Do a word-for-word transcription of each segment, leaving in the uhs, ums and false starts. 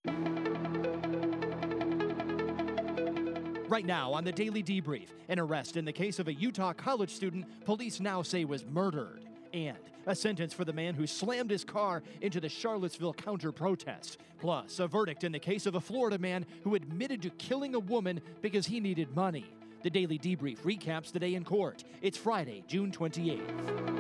Right now on the Daily Debrief, an arrest in the case of a Utah college student police now say was murdered. And a sentence for the man who slammed his car into the Charlottesville counter-protest. Plus, a verdict in the case of a Florida man who admitted to killing a woman because he needed money. The Daily Debrief recaps the day in court. It's Friday, June twenty-eighth.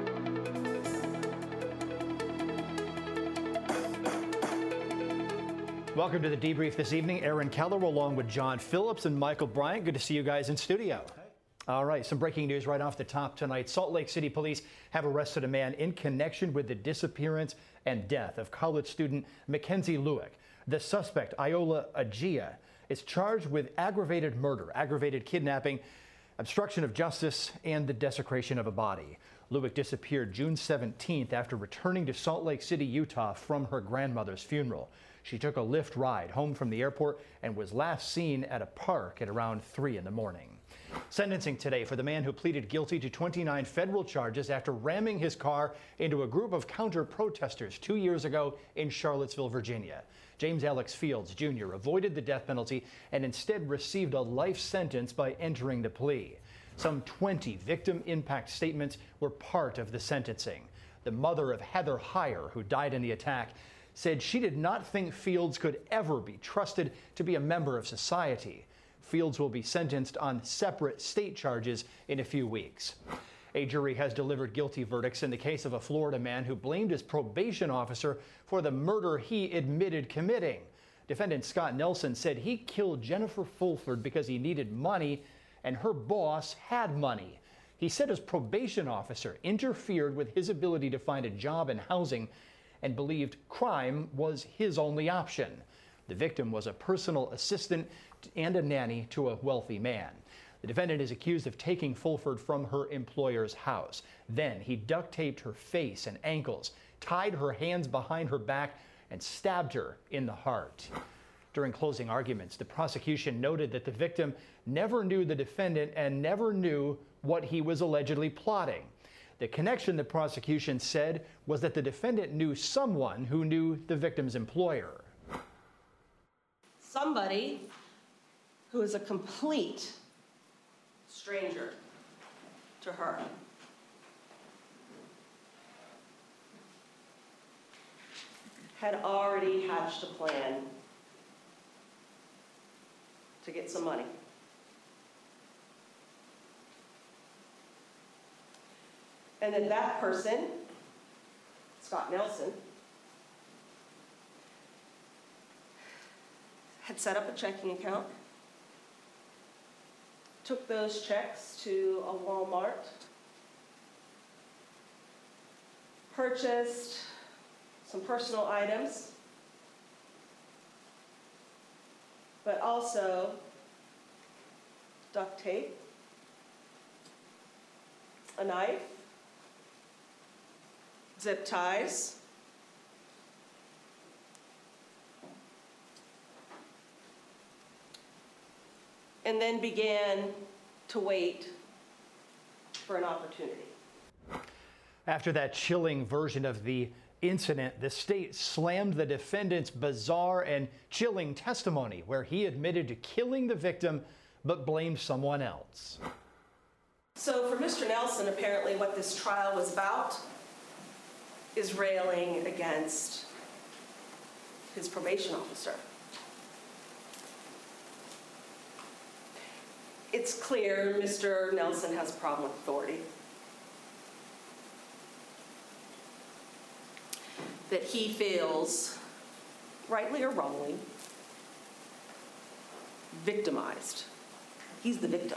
Welcome to the Debrief this evening. Aaron Keller along with John Phillips and Michael Bryant. Good to see you guys in studio. Hey. All right, some breaking news right off the top tonight. Salt Lake City police have arrested a man in connection with the disappearance and death of college student Mackenzie Lueck. The suspect, Iola Agia, is charged with aggravated murder, aggravated kidnapping, obstruction of justice, and the desecration of a body. Lueck disappeared June seventeenth after returning to Salt Lake City, Utah from her grandmother's funeral. She took a Lyft ride home from the airport and was last seen at a park at around three in the morning. Sentencing today for the man who pleaded guilty to twenty-nine federal charges after ramming his car into a group of counter-protesters two years ago in Charlottesville, Virginia. James Alex Fields, Junior avoided the death penalty and instead received a life sentence by entering the plea. Some twenty victim impact statements were part of the sentencing. The mother of Heather Heyer, who died in the attack, said she did not think Fields could ever be trusted to be a member of society. Fields will be sentenced on separate state charges in a few weeks. A jury has delivered guilty verdicts in the case of a Florida man who blamed his probation officer for the murder he admitted committing. Defendant Scott Nelson said he killed Jennifer Fulford because he needed money and her boss had money. He said his probation officer interfered with his ability to find a job and housing and believed crime was his only option. The victim was a personal assistant and a nanny to a wealthy man. The defendant is accused of taking Fulford from her employer's house. Then he duct taped her face and ankles, tied her hands behind her back, and stabbed her in the heart. During closing arguments, the prosecution noted that the victim never knew the defendant and never knew what he was allegedly plotting. The connection, the prosecution said, was that the defendant knew someone who knew the victim's employer. Somebody who is a complete stranger to her. Had already hatched a plan to get some money. And then that person, Scott Nelson, had set up a checking account, took those checks to a Walmart, purchased some personal items, but also duct tape, a knife, zip ties, and then began to wait for an opportunity. After that chilling version of the incident, the state slammed the defendant's bizarre and chilling testimony where he admitted to killing the victim but blamed someone else. So for Mister Nelson, apparently what this trial was about is railing against his probation officer. It's clear Mister Nelson has a problem with authority. That he feels, rightly or wrongly, victimized. He's the victim.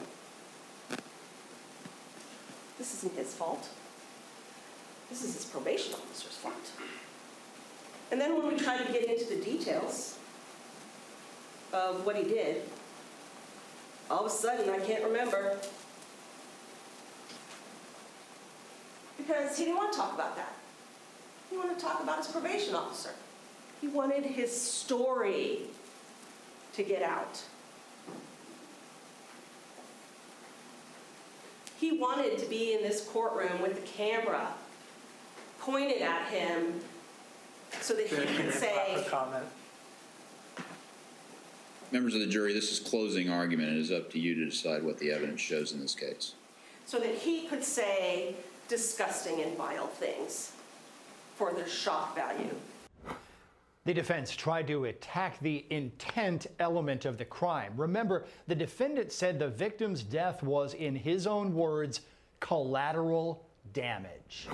This isn't his fault. This is his probation officer's fault. And then when we try to get into the details of what he did, all of a sudden I can't remember. Because he didn't want to talk about that. He wanted to talk about his probation officer. He wanted his story to get out. He wanted to be in this courtroom with the camera pointed at him so that he could say, comment. Members of the jury, this is closing argument. It is up to you to decide what the evidence shows in this case. So that he could say disgusting and vile things for their shock value. The defense tried to attack the intent element of the crime. Remember, the defendant said the victim's death was, in his own words, collateral damage.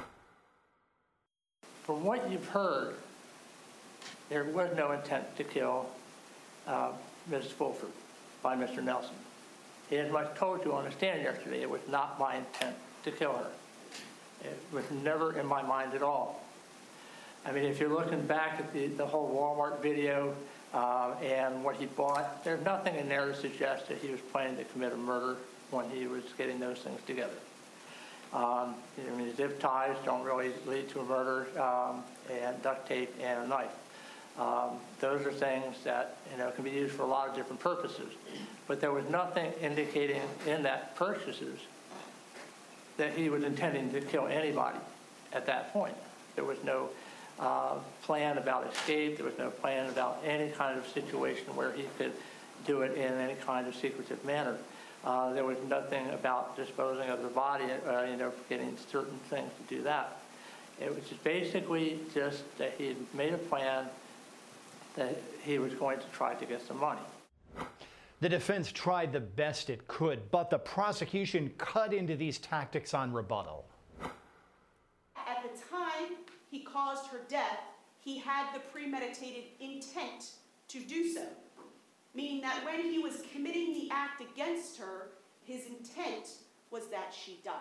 From what you've heard, there was no intent to kill uh, Missus Fulford by Mister Nelson. As I told you on the stand yesterday, it was not my intent to kill her. It was never in my mind at all. I mean, if you're looking back at the, the whole Walmart video uh, and what he bought, there's nothing in there to suggest that he was planning to commit a murder when he was getting those things together. Um, I mean, zip ties don't really lead to a murder, um, and duct tape and a knife. Um, those are things that, you know, can be used for a lot of different purposes. But there was nothing indicating in that purchases that he was intending to kill anybody at that point. There was no uh, plan about escape. There was no plan about any kind of situation where he could do it in any kind of secretive manner. Uh, there was nothing about disposing of the body, uh, you know, getting certain things to do that. It was just basically just that he had made a plan that he was going to try to get some money. The defense tried the best it could, but the prosecution cut into these tactics on rebuttal. At the time he caused her death, he had the premeditated intent to do so, meaning that when he was committing the act against her, his intent was that she die.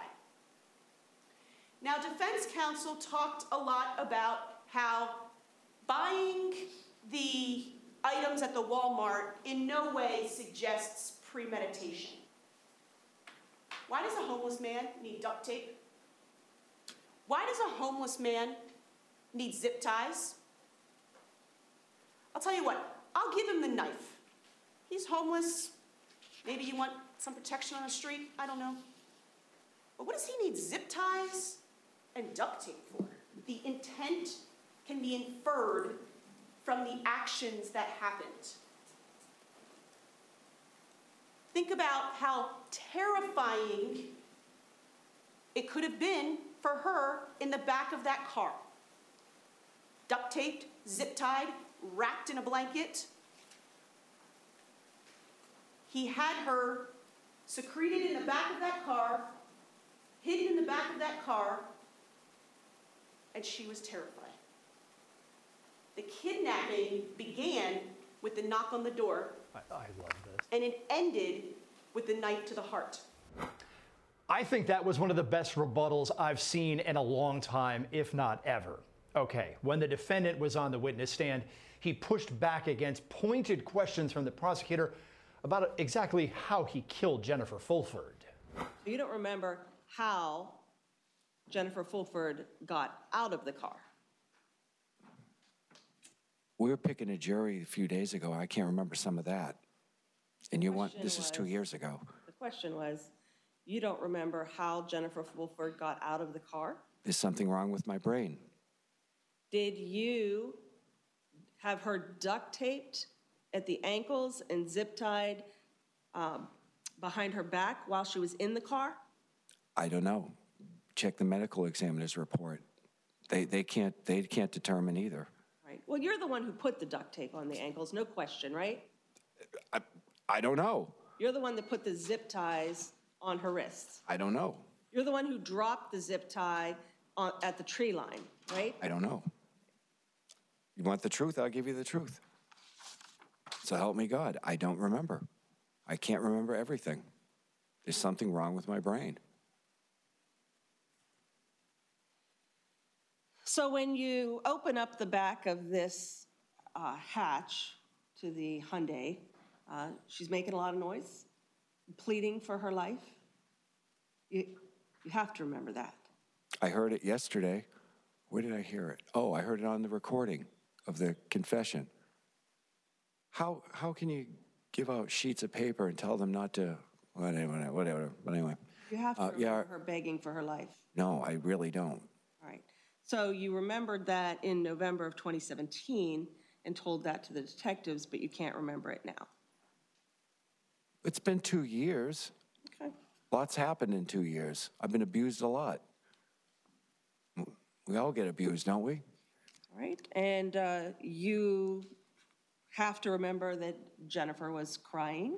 Now, defense counsel talked a lot about how buying the items at the Walmart in no way suggests premeditation. Why does a homeless man need duct tape? Why does a homeless man need zip ties? I'll tell you what, I'll give him the knife. He's homeless. Maybe you want some protection on the street. I don't know. But what does he need zip ties and duct tape for? The intent can be inferred from the actions that happened. Think about how terrifying it could have been for her in the back of that car. Duct taped, zip tied, wrapped in a blanket. He had her secreted in the back of that car, hidden in the back of that car, and she was terrified. The kidnapping began with the knock on the door. I, I love this. And it ended with the knife to the heart. I think that was one of the best rebuttals I've seen in a long time, if not ever. Okay, when the defendant was on the witness stand, he pushed back against pointed questions from the prosecutor about exactly how he killed Jennifer Fulford. You don't remember how Jennifer Fulford got out of the car? We were picking a jury a few days ago. I can't remember some of that. And you want, this is two years ago. The question was, you don't remember how Jennifer Fulford got out of the car? There's something wrong with my brain. Did you have her duct taped at the ankles and zip tied um, behind her back while she was in the car? I don't know. Check the medical examiner's report. They, they, can't, they can't determine either. Right. Well, you're the one who put the duct tape on the ankles, no question, right? I, I don't know. You're the one that put the zip ties on her wrists. I don't know. You're the one who dropped the zip tie on, at the tree line, right? I don't know. You want the truth? I'll give you the truth. So help me God. I don't remember. I can't remember everything. There's something wrong with my brain. So when you open up the back of this uh, hatch to the Hyundai, uh, she's making a lot of noise, pleading for her life. You, you have to remember that. I heard it yesterday. Where did I hear it? Oh, I heard it on the recording of the confession. How, how can you give out sheets of paper and tell them not to, whatever, whatever, but anyway. You have to uh, remember yeah, her begging for her life. No, I really don't. All right. So you remembered that in November of twenty seventeen and told that to the detectives, but you can't remember it now. It's been two years. Okay. Lots happened in two years. I've been abused a lot. We all get abused, don't we? All right. And uh, you have to remember that Jennifer was crying.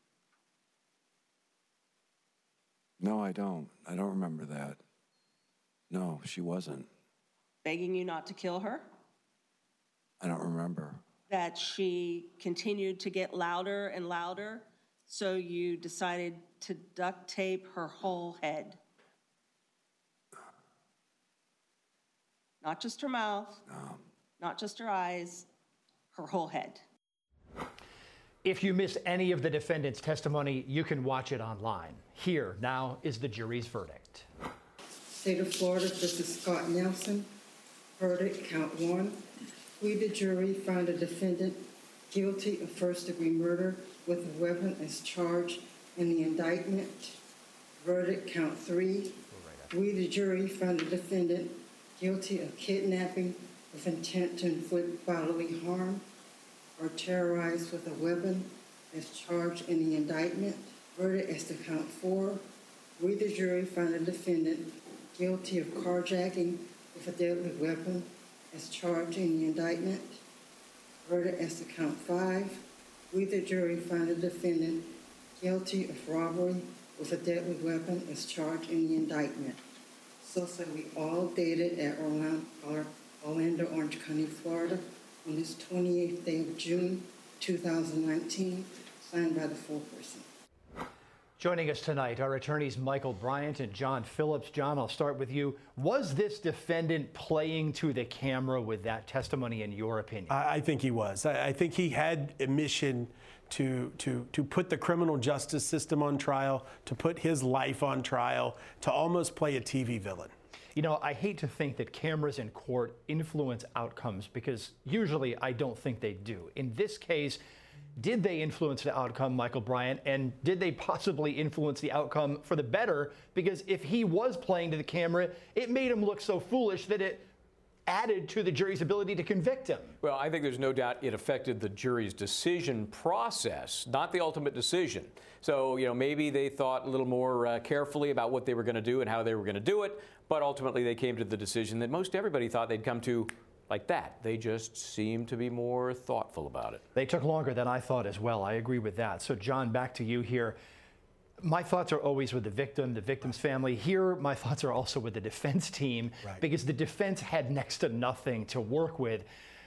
No, I don't. I don't remember that. No, she wasn't. Begging you not to kill her. I don't remember. That she continued to get louder and louder, so you decided to duct tape her whole head. Not just her mouth, No. not just her eyes, her whole head. If you missed any of the defendant's testimony, you can watch it online. Here now is the jury's verdict. State of Florida versus Scott Nelson. Verdict, count one. We, the jury, find the defendant guilty of first-degree murder with a weapon as charged in the indictment. Verdict, count three. We, the jury, find the defendant guilty of kidnapping with intent to inflict bodily harm or terrorize with a weapon as charged in the indictment. Verdict as to count four. We, the jury, find the defendant guilty of carjacking with a deadly weapon as charged in the indictment. Verdict as to count five. We, the jury, find the defendant guilty of robbery with a deadly weapon as charged in the indictment. So say we all dated at Orlando, Orlando, Orange County, Florida, on this twenty-eighth day of June, two thousand nineteen, signed by the foreperson. Joining us tonight are attorneys Michael Bryant and John Phillips. John, I'll start with you. Was this defendant playing to the camera with that testimony, in your opinion? I, I think he was. I, I think he had a mission to, to, to put the criminal justice system on trial, to put his life on trial, to almost play a T V villain. You know, I hate to think that cameras in court influence outcomes, because usually I don't think they do. In this case, did they influence the outcome, Michael Bryant, and did they possibly influence the outcome for the better? Because if he was playing to the camera, it made him look so foolish that it added to the jury's ability to convict him. Well, I think there's no doubt it affected the jury's decision process, not the ultimate decision. So, you know, maybe they thought a little more uh, carefully about what they were going to do and how they were going to do it, but ultimately they came to the decision that most everybody thought they'd come to like that. They just seemed to be more thoughtful about it. They took longer than I thought as well. I agree with that. So, John, back to you here. My thoughts are always with the victim, the victim's family. Here, my thoughts are also with the defense team, right, because the defense had next to nothing to work with.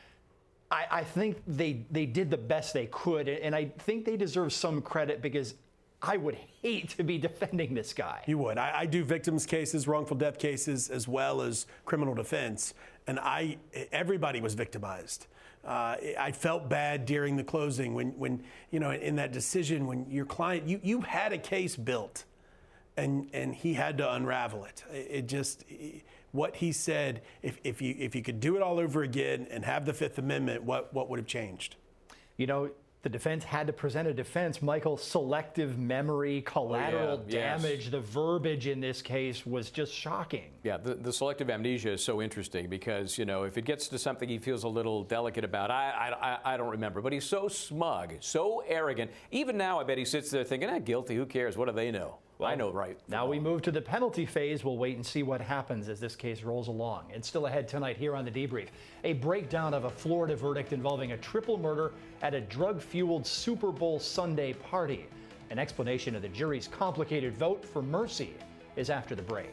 I, I think they, they did the best they could, and I think they deserve some credit, because I would hate to be defending this guy. You would. I, I do victims cases, wrongful death cases, as well as criminal defense, and I everybody was victimized. Uh, I felt bad during the closing when, when you know, in that decision, when your client, you, you had a case built, and and he had to unravel it. It just, it, what he said, if, if you if you could do it all over again and have the Fifth Amendment, what what would have changed? You know, the defense had to present a defense. Michael, selective memory, collateral Oh, yeah. damage, Yes. the verbiage in this case was just shocking. Yeah, the, the selective amnesia is so interesting because, you know, if it gets to something he feels a little delicate about, I, I, I don't remember. But he's so smug, so arrogant. Even now, I bet he sits there thinking, ah, guilty, who cares? What do they know? Well, I know, right? Now we move to the penalty phase. We'll wait and see what happens as this case rolls along. And still ahead tonight here on The Debrief, a breakdown of a Florida verdict involving a triple murder at a drug-fueled Super Bowl Sunday party. An explanation of the jury's complicated vote for mercy is after the break.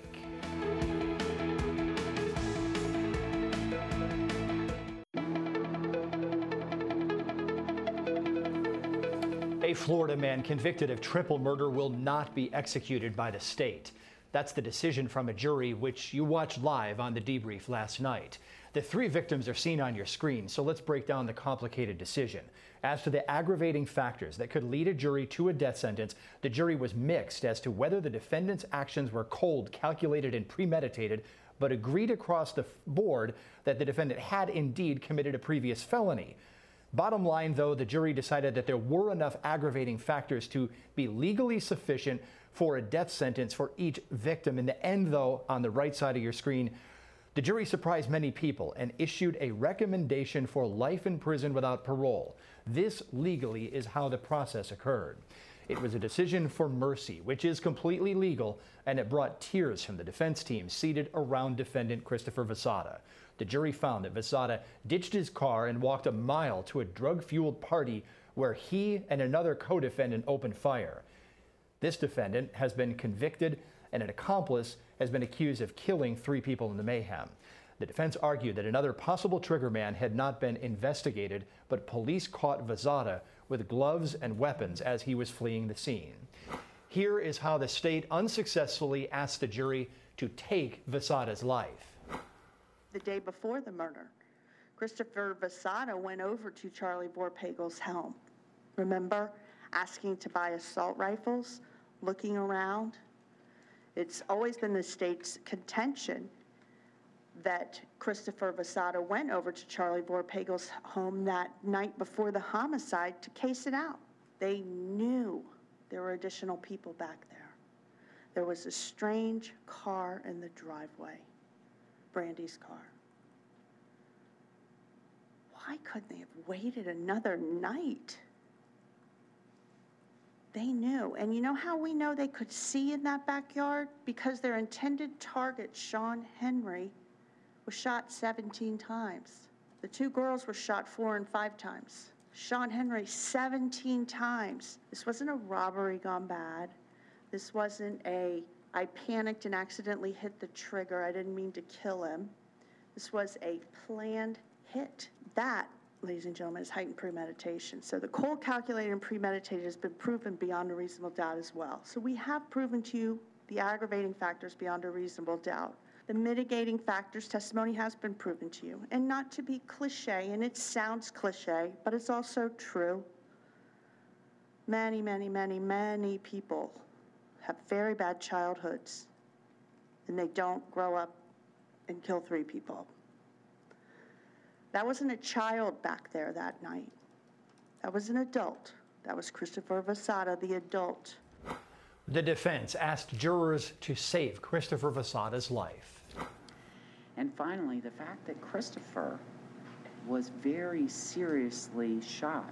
A Florida man convicted of triple murder will not be executed by the state. That's the decision from a jury which you watched live on The Debrief last night. The three victims are seen on your screen, so let's break down the complicated decision. As to the aggravating factors that could lead a jury to a death sentence, the jury was mixed as to whether the defendant's actions were cold, calculated, and premeditated, but agreed across the board that the defendant had indeed committed a previous felony. Bottom line, though, the jury decided that there were enough aggravating factors to be legally sufficient for a death sentence for each victim. In the end, though, on the right side of your screen, the jury surprised many people and issued a recommendation for life in prison without parole. This legally is how the process occurred. It was a decision for mercy, which is completely legal, and it brought tears from the defense team seated around defendant Christopher Vasada. The jury found that Vasada ditched his car and walked a mile to a drug-fueled party where he and another co-defendant opened fire. This defendant has been convicted, and an accomplice has been accused of killing three people in the mayhem. The defense argued that another possible triggerman had not been investigated, but police caught Vasada with gloves and weapons as he was fleeing the scene. Here is how the state unsuccessfully asked the jury to take Vasada's life. The day before the murder, Christopher Vasada went over to Charlie Vorpagel's home. Remember, asking to buy assault rifles, looking around? It's always been the state's contention that Christopher Vasada went over to Charlie Vorpagel's home that night before the homicide to case it out. They knew there were additional people back there. There was a strange car in the driveway, Brandy's car. Why couldn't they have waited another night? They knew. And you know how we know they could see in that backyard? Because their intended target, Sean Henry, was shot seventeen times. The two girls were shot four and five times. Sean Henry, seventeen times. This wasn't a robbery gone bad. This wasn't a, I panicked and accidentally hit the trigger, I didn't mean to kill him. This was a planned hit. That, ladies and gentlemen, is heightened premeditation. So the cold, calculated, and premeditated has been proven beyond a reasonable doubt as well. So we have proven to you the aggravating factors beyond a reasonable doubt. The mitigating factors testimony has been proven to you. And not to be cliche, and it sounds cliche, but it's also true. Many, many, many, many people have very bad childhoods, and they don't grow up and kill three people. That wasn't a child back there that night. That was an adult. That was Christopher Vasada, the adult. The defense asked jurors to save Christopher Vasada's life. And finally, the fact that Christopher was very seriously shot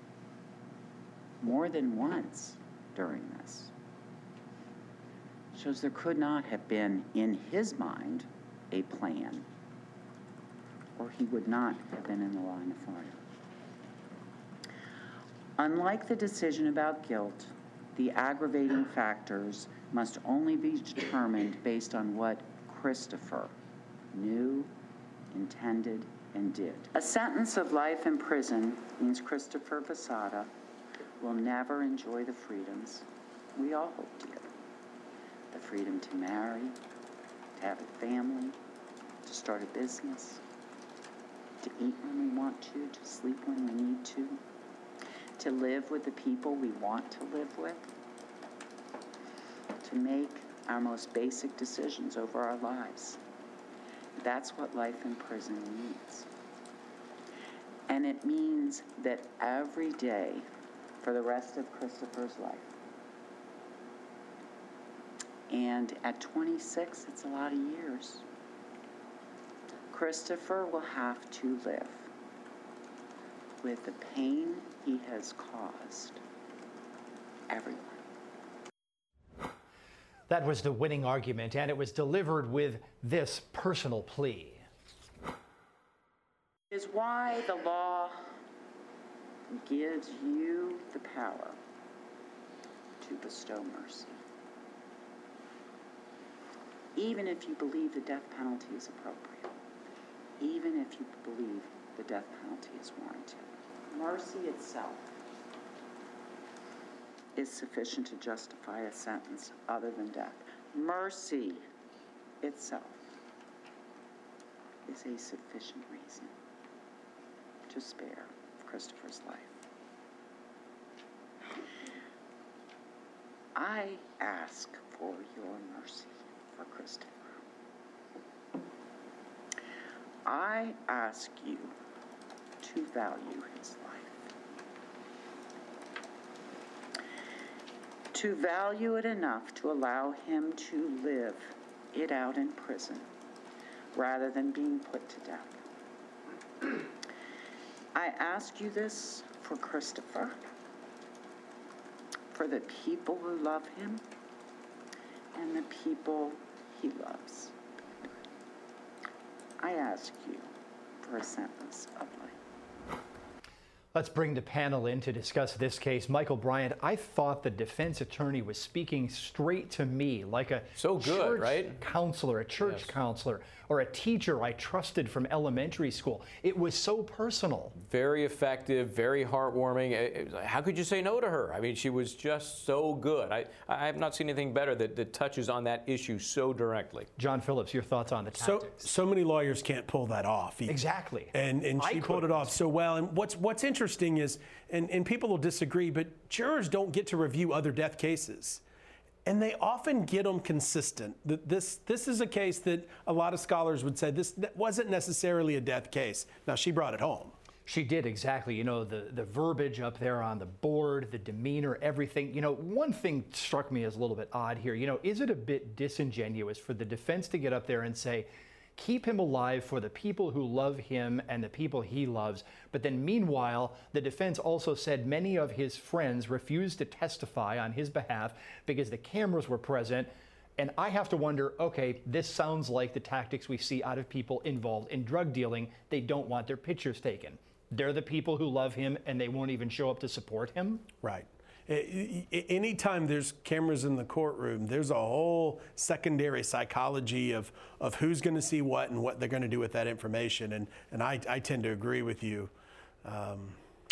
more than once during this shows there could not have been, in his mind, a plan, or he would not have been in the line of fire. Unlike the decision about guilt, the aggravating factors must only be determined based on what Christopher knew, intended, and did. A sentence of life in prison means Christopher Vasada will never enjoy the freedoms we all hope to get. The freedom to marry, to have a family, to start a business, to eat when we want to, to sleep when we need to, to live with the people we want to live with, to make our most basic decisions over our lives. That's what life in prison means. And it means that every day for the rest of Christopher's life, and at twenty-six, it's a lot of years, Christopher will have to live with the pain he has caused everyone. That was the winning argument, and it was delivered with this personal plea. Is why the law gives you the power to bestow mercy, even if you believe the death penalty is appropriate, even if you believe the death penalty is warranted. Mercy itself is sufficient to justify a sentence other than death. Mercy itself is a sufficient reason to spare Christopher's life. I ask for your mercy for Christopher. I ask you to value his life. To value it enough to allow him to live it out in prison rather than being put to death. I ask you this for Christopher, for the people who love him and the people he loves. I ask you for a sentence of life. Let's bring the panel in to discuss this case. Michael Bryant, I thought the defense attorney was speaking straight to me like a so good, church right? counselor, a church Yes. counselor, or a teacher I trusted from elementary school. It was so personal. Very effective, very heartwarming. How could you say no to her? I mean, she was just so good. I, I have not seen anything better that, that touches on that issue so directly. John Phillips, your thoughts on the So, tactics? so many lawyers can't pull that off. either. Exactly. And and I she pulled it couldn't. off so well. And what's what's interesting is, and, and people will disagree, but jurors don't get to review other death cases. And they often get them consistent. Th- This this is a case that a lot of scholars would say this wasn't necessarily a death case. Now, she brought it home. She did, exactly. You know, the, the verbiage up there on the board, the demeanor, everything. You know, one thing struck me as a little bit odd here. You know, is it a bit disingenuous for the defense to get up there and say, keep him alive for the people who love him and the people he loves. But then meanwhile, the defense also said many of his friends refused to testify on his behalf because the cameras were present. And I have to wonder, okay, this sounds like the tactics we see out of people involved in drug dealing. They don't want their pictures taken. They're the people who love him and they won't even show up to support him. Right. I- I- Anytime there's cameras in the courtroom, there's a whole secondary psychology of, of who's going to see what and what they're going to do with that information. And, and I, I tend to agree with you. Um,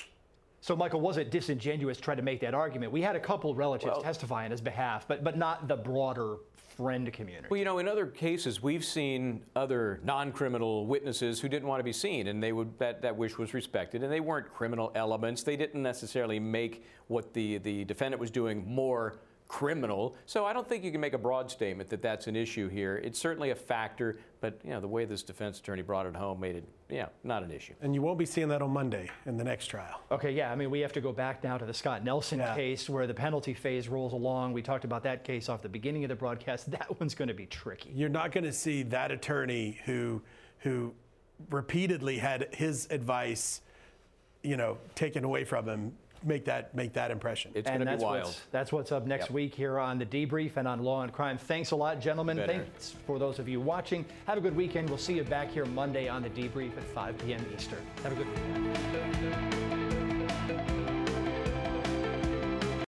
So, Michael, was it disingenuous to try to make that argument? We had a couple relatives Well- testify on his behalf, but, but not the broader friend community. Well, you know, in other cases, we've seen other non-criminal witnesses who didn't want to be seen, and they would that, that wish was respected, and they weren't criminal elements. They didn't necessarily make what the, the defendant was doing more criminal. So I don't think you can make a broad statement that that's an issue here. It's certainly a factor, but, you know, the way this defense attorney brought it home made it, yeah, not an issue. and you won't be seeing that on Monday in the next trial. Okay, yeah, I mean, we have to go back now to the Scott Nelson Yeah. case where the penalty phase rolls along. We talked about that case off the beginning of the broadcast. That one's going to be tricky. You're not going to see that attorney who who repeatedly had his advice, you know, taken away from him make that make that impression. It's going And to be that's wild. what's, that's what's up next Yep. week here on The Debrief and on Law and Crime. Thanks a lot, gentlemen. Better. Thanks for those of you watching. Have a good weekend. We'll see you back here Monday on The Debrief at five p m Eastern. Have a good weekend.